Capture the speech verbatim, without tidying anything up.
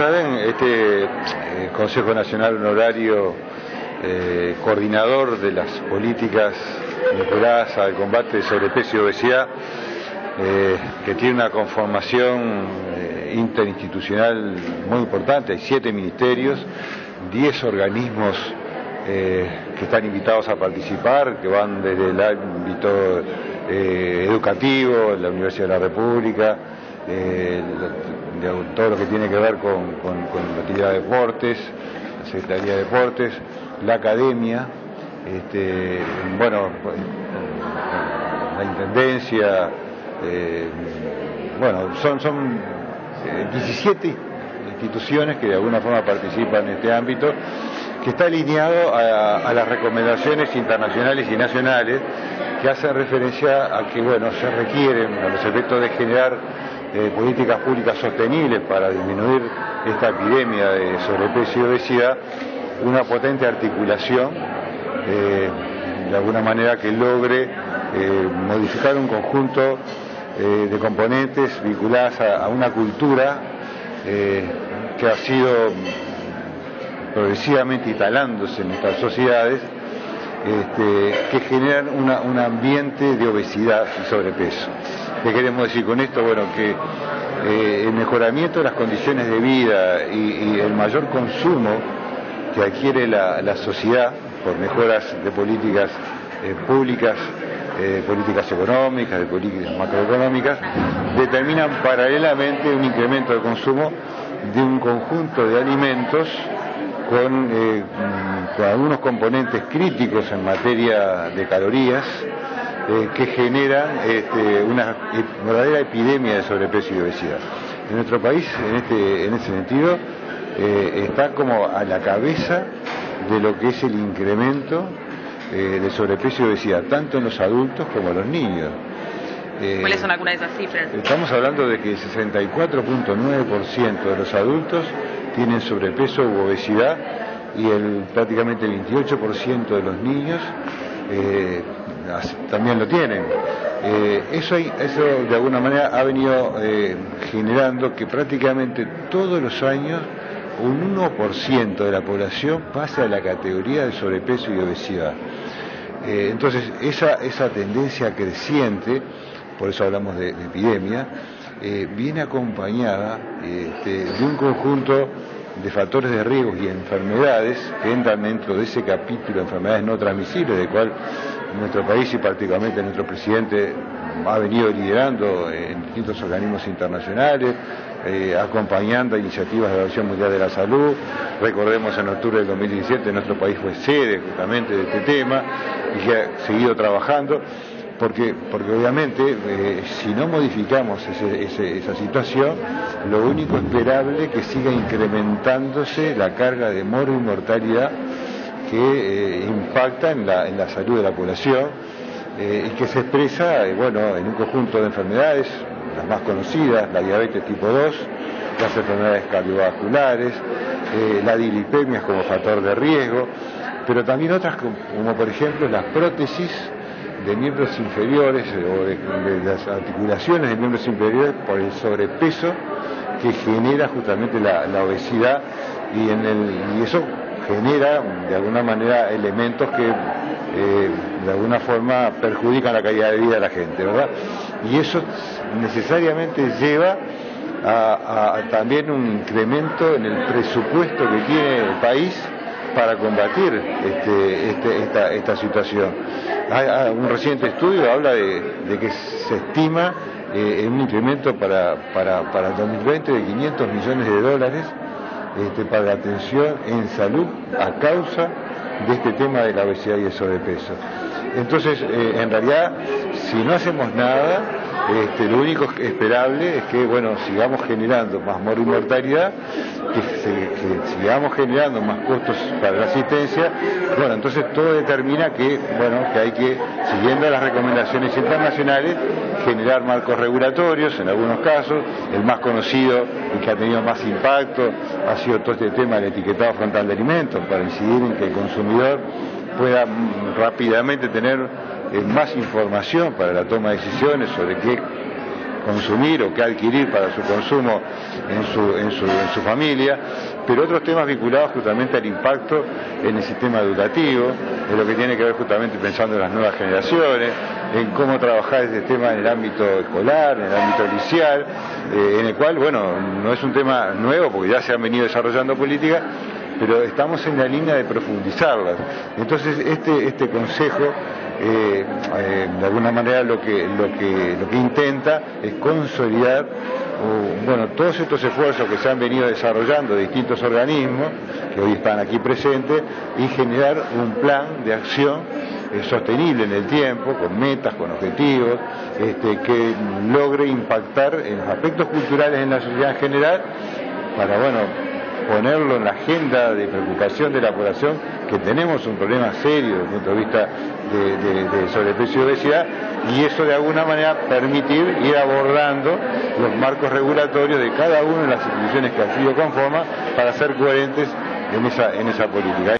saben, este eh, Consejo Nacional Honorario, eh, coordinador de las políticas vinculadas al combate de sobrepeso y obesidad, eh, que tiene una conformación eh, interinstitucional muy importante, hay siete ministerios, diez organismos eh, que están invitados a participar, que van desde el ámbito eh, educativo, la Universidad de la República, eh, todo lo que tiene que ver con, con, con la actividad de deportes, la Secretaría de Deportes, la academia, este, bueno, la Intendencia, eh, bueno, son, son diecisiete instituciones que de alguna forma participan en este ámbito, que está alineado a, a las recomendaciones internacionales y nacionales que hacen referencia a que, bueno, se requieren, a los efectos de generar eh, políticas públicas sostenibles para disminuir esta epidemia de sobrepeso y obesidad, una potente articulación, eh, de alguna manera que logre eh, modificar un conjunto eh, de componentes vinculadas a, a una cultura eh, que ha sido progresivamente instalándose en nuestras sociedades, este, que generan una, un ambiente de obesidad y sobrepeso. ¿Qué queremos decir con esto? Bueno, que eh, el mejoramiento de las condiciones de vida y, y el mayor consumo que adquiere la, la sociedad por mejoras de políticas eh, públicas, eh, políticas económicas, de políticas macroeconómicas, determinan paralelamente un incremento de consumo de un conjunto de alimentos con, eh, con algunos componentes críticos en materia de calorías, eh, que generan este, una verdadera epidemia de sobrepeso y obesidad. En nuestro país, en este, en ese sentido, eh, está como a la cabeza de lo que es el incremento eh, de sobrepeso y obesidad, tanto en los adultos como en los niños. Eh, ¿Cuáles son algunas de esas cifras? Estamos hablando de que el sesenta y cuatro punto nueve por ciento de los adultos tienen sobrepeso u obesidad y el prácticamente el veintiocho por ciento de los niños eh, también lo tienen. Eh, eso, hay, eso de alguna manera ha venido eh, generando que prácticamente todos los años un uno por ciento de la población pasa a la categoría de sobrepeso y obesidad. Eh, entonces esa, esa tendencia creciente, por eso hablamos de, de epidemia, eh, viene acompañada este, de un conjunto de factores de riesgo y enfermedades que entran dentro de ese capítulo de enfermedades no transmisibles, del cual nuestro país y particularmente nuestro presidente ha venido liderando en distintos organismos internacionales, eh, acompañando iniciativas de la Organización Mundial de la Salud. Recordemos, en octubre del dos mil diecisiete nuestro país fue sede justamente de este tema y que ha seguido trabajando. Porque, porque obviamente, eh, si no modificamos ese, ese, esa situación, lo único esperable es que siga incrementándose la carga de moro y mortalidad que eh, impacta en la, en la salud de la población eh, y que se expresa eh, bueno, en un conjunto de enfermedades, las más conocidas, la diabetes tipo dos, las enfermedades cardiovasculares, eh, la dilipemia como factor de riesgo, pero también otras como, como por ejemplo las prótesis de miembros inferiores o de, de las articulaciones de miembros inferiores por el sobrepeso que genera justamente la, la obesidad y, en el, y eso genera de alguna manera elementos que eh, de alguna forma perjudican la calidad de vida de la gente, ¿verdad? Y eso necesariamente lleva a, a también un incremento en el presupuesto que tiene el país para combatir este, este, esta, esta situación. Hay, un reciente estudio habla de, de que se estima eh, un incremento para, para, para el dos mil veinte de quinientos millones de dólares este, para la atención en salud a causa de este tema de la obesidad y el sobrepeso. Entonces, eh, en realidad, si no hacemos nada, este, lo único esperable es que, bueno, sigamos generando más moro y mortalidad, que, se, que sigamos generando más costos para la asistencia. Bueno, entonces todo determina que, bueno, que hay que, siguiendo las recomendaciones internacionales, generar marcos regulatorios, en algunos casos. El más conocido y que ha tenido más impacto ha sido todo este tema del etiquetado frontal de alimentos, para incidir en que el consumidor pueda rápidamente tener eh, más información para la toma de decisiones sobre qué consumir o qué adquirir para su consumo en su, en su, en su familia, pero otros temas vinculados justamente al impacto en el sistema educativo, en lo que tiene que ver justamente pensando en las nuevas generaciones, en cómo trabajar ese tema en el ámbito escolar, en el ámbito liceal, eh, en el cual, bueno, no es un tema nuevo porque ya se han venido desarrollando políticas, pero estamos en la línea de profundizarlas. Entonces este, este consejo eh, eh, de alguna manera lo que, lo que, lo que intenta es consolidar o, bueno, todos estos esfuerzos que se han venido desarrollando de distintos organismos que hoy están aquí presentes y generar un plan de acción eh, sostenible en el tiempo, con metas, con objetivos, este, que logre impactar en los aspectos culturales en la sociedad en general para, bueno, ponerlo en la agenda de preocupación de la población, que tenemos un problema serio desde el punto de vista de, de, de sobrepeso y obesidad, y eso de alguna manera permitir ir abordando los marcos regulatorios de cada una de las instituciones que así lo conforman para ser coherentes en esa, en esa política.